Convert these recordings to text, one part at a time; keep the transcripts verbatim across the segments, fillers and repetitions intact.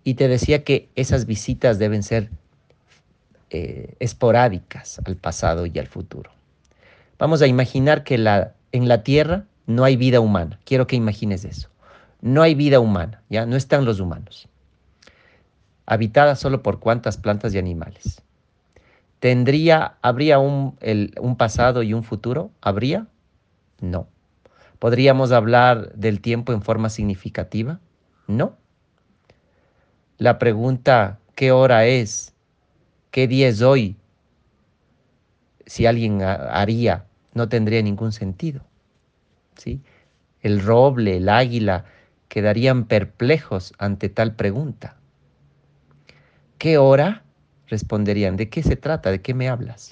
Y te decía que esas visitas deben ser eh, esporádicas al pasado y al futuro. Vamos a imaginar que la, en la Tierra no hay vida humana. Quiero que imagines eso. No hay vida humana, ¿ya? No están los humanos. Habitada solo por cuantas plantas y animales. ¿Tendría, habría un, el, un pasado y un futuro? ¿Habría? No. ¿Podríamos hablar del tiempo en forma significativa? No. La pregunta, ¿qué hora es? ¿Qué día es hoy? Si alguien haría, no tendría ningún sentido, ¿sí? El roble, el águila, quedarían perplejos ante tal pregunta. ¿Qué hora? Responderían, ¿de qué se trata? ¿De qué me hablas?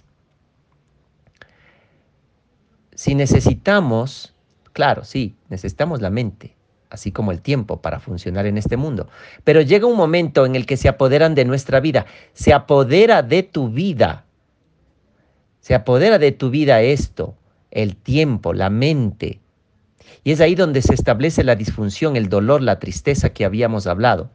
Si necesitamos, claro, sí, necesitamos la mente, así como el tiempo para funcionar en este mundo. Pero llega un momento en el que se apoderan de nuestra vida, se apodera de tu vida, se apodera de tu vida esto, el tiempo, la mente. Y es ahí donde se establece la disfunción, el dolor, la tristeza que habíamos hablado.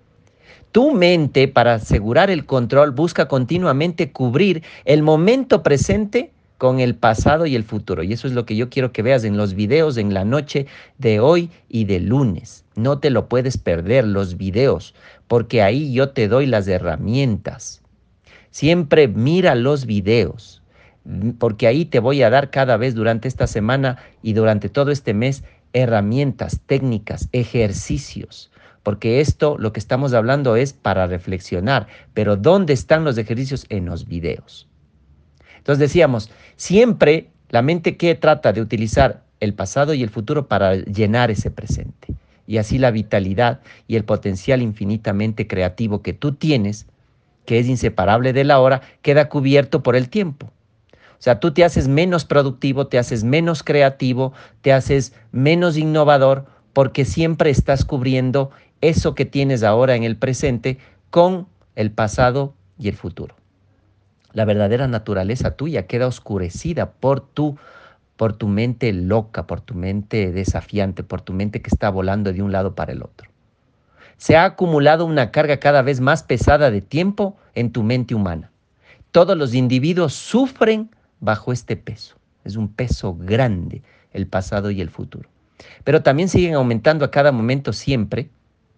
Tu mente, para asegurar el control, busca continuamente cubrir el momento presente con el pasado y el futuro. Y eso es lo que yo quiero que veas en los videos en la noche de hoy y de lunes. No te lo puedes perder, los videos, porque ahí yo te doy las herramientas. Siempre mira los videos, porque ahí te voy a dar cada vez durante esta semana y durante todo este mes herramientas, técnicas, ejercicios. Porque esto, lo que estamos hablando es para reflexionar. Pero ¿dónde están los ejercicios? En los videos. Entonces decíamos, siempre la mente que trata de utilizar el pasado y el futuro para llenar ese presente. Y así la vitalidad y el potencial infinitamente creativo que tú tienes, que es inseparable de la hora, queda cubierto por el tiempo. O sea, tú te haces menos productivo, te haces menos creativo, te haces menos innovador, porque siempre estás cubriendo eso que tienes ahora en el presente con el pasado y el futuro. La verdadera naturaleza tuya queda oscurecida por tu, por tu mente loca, por tu mente desafiante, por tu mente que está volando de un lado para el otro. Se ha acumulado una carga cada vez más pesada de tiempo en tu mente humana. Todos los individuos sufren bajo este peso. Es un peso grande el pasado y el futuro. Pero también siguen aumentando a cada momento siempre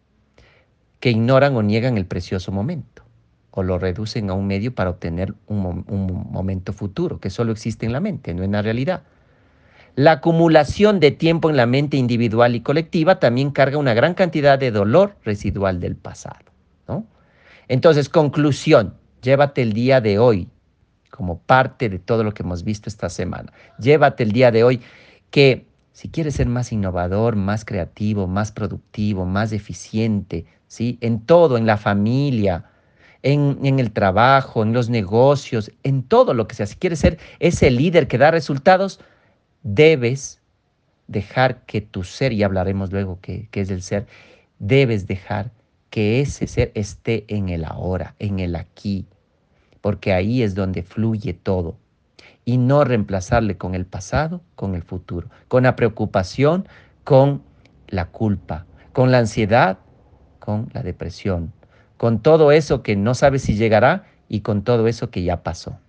que ignoran o niegan el precioso momento o lo reducen a un medio para obtener un, un momento futuro que solo existe en la mente, no en la realidad. La acumulación de tiempo en la mente individual y colectiva también carga una gran cantidad de dolor residual del pasado, ¿no? Entonces, conclusión, llévate el día de hoy como parte de todo lo que hemos visto esta semana. Llévate el día de hoy que si quieres ser más innovador, más creativo, más productivo, más eficiente, ¿sí? En todo, en la familia, en, en el trabajo, en los negocios, en todo lo que sea. Si quieres ser ese líder que da resultados, debes dejar que tu ser, y hablaremos luego qué es el ser, debes dejar que ese ser esté en el ahora, en el aquí, porque ahí es donde fluye todo. Y no reemplazarle con el pasado, con el futuro, con la preocupación, con la culpa, con la ansiedad, con la depresión, con todo eso que no sabes si llegará y con todo eso que ya pasó.